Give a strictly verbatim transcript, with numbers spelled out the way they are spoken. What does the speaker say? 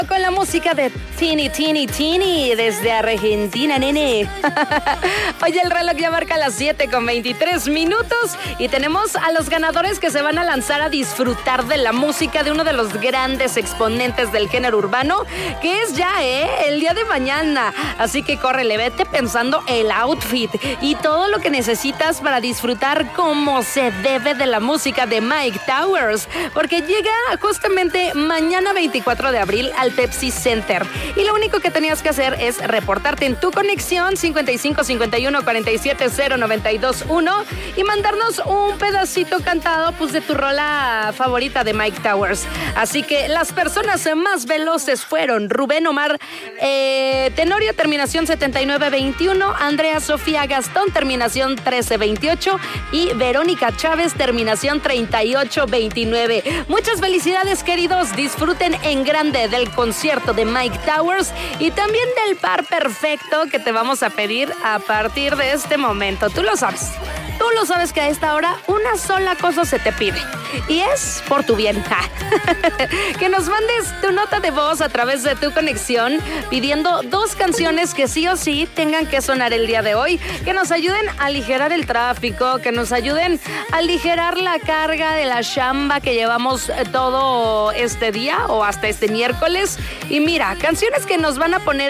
Con la música de Tini, Tini, Tini desde Argentina, nene. Oye, el reloj ya marca las siete con veintitrés minutos y tenemos a los ganadores que se van a lanzar a disfrutar de la música de uno de los grandes exponentes del género urbano, que es ya, ¿eh? El día de mañana. Así que córrele, vete pensando el outfit y todo lo que necesitas para disfrutar como se debe de la música de Myke Towers, porque llega justamente mañana veinticuatro de abril al Pepsi Center. Y lo único que tenías que hacer es reportarte en tu conexión cincuenta y cinco cincuenta y uno cuarenta y siete cero noventa y dos uno y mandarnos un pedacito cantado pues de tu rola favorita de Myke Towers. Así que las personas más veloces fueron Rubén Omar eh, Tenorio, terminación setenta y nueve veintiuno, Andrea Sofía Gastón, terminación trece veintiocho y Verónica Chávez, terminación treinta y ocho veintinueve. Muchas felicidades, queridos. Disfruten en grande del concierto de Myke Towers y también del par perfecto que te vamos a pedir a partir de este momento. Tú lo sabes. Tú lo sabes que a esta hora una sola cosa se te pide y es por tu bien. Que nos mandes tu nota de voz a través de tu conexión pidiendo dos canciones que sí o sí tengan que sonar el día de hoy, que nos ayuden a aligerar el tráfico, que nos ayuden a aligerar la carga de la chamba que llevamos todo este día o hasta este miércoles. Y mira, canciones que nos van a poner